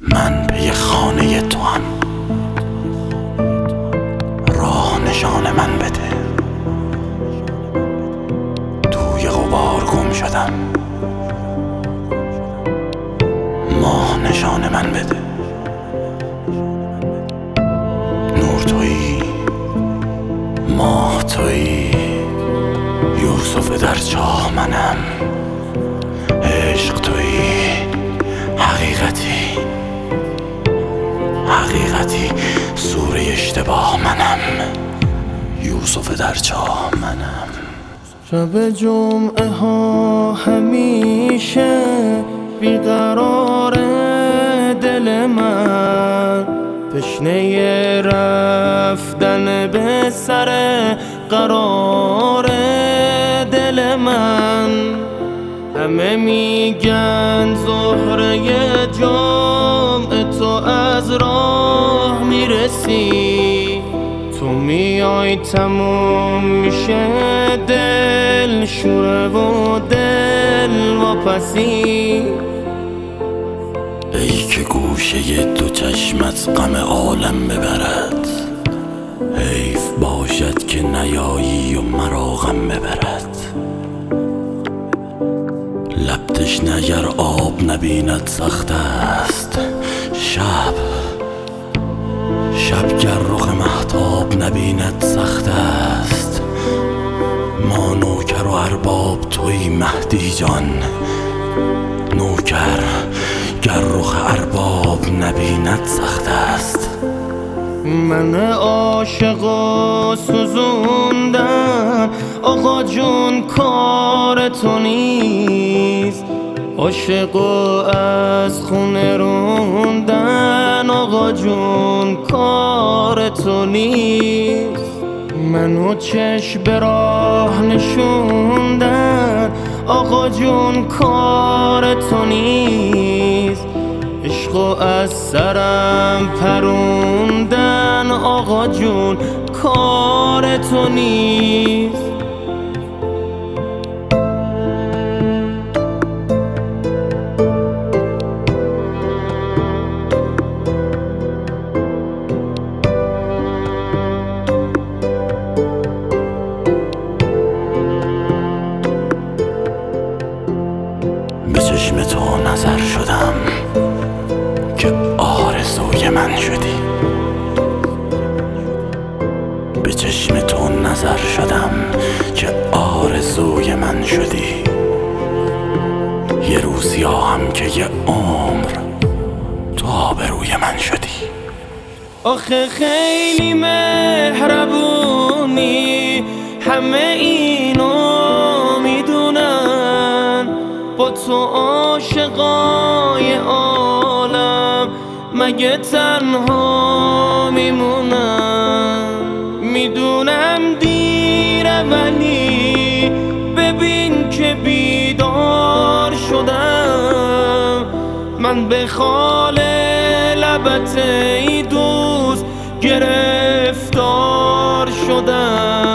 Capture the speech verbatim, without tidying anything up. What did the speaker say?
من پی خانه تو هم، راه نشان من بده. توی غبار گم شدم، ماه نشان من بده. نور تویی، ماه تویی، یوسف در چاه منم. عشق تویی، حقیقتی حقیقتی سوره اشتباه منم. یوسف در چاه منم. شب جمعه ها همیشه بیقرار دل من، تشنه رفتن به سر قرار دل من. همه میگن زهره جمعه تو از راه میرسی، تو میای تموم میشه دل شوره و دل واپسی. ای که گوشه دو چشمت غم عالم ببرد، حیف باشد که نیایی و مرا غم ببرد. لب تشنه اگر آب نبیند سخت است، شب شب گر رخ مهتاب نبیند سخت است. ما نوکر و ارباب توی مهدی جان، نوکر گر رخ ارباب نبیند سخت است. من عاشق و سوزوندن آقا جون کار تو نیست، عاشق و از خونه روندن آقا جون کار تو نیست. منو چشم به راه نشوندن آقا جون کار تو نیست، عشق و از سرم پروندن آقا جون کار تو نیست. به چشم تو نظر شدم که آرزوی من شدی. به چشم تو نظر شدم که آرزوی من شدی. یه روزی هم که یه عمر تو آبروی من شدی. آخه خیلی مهربونی، همه اینو میدونن، با تو عاشقای عالم مگه تنها میمونم. میدونم دیره ولی ببین که بیدار شدم. من به خال لبت ای دوست گرفتار شدم.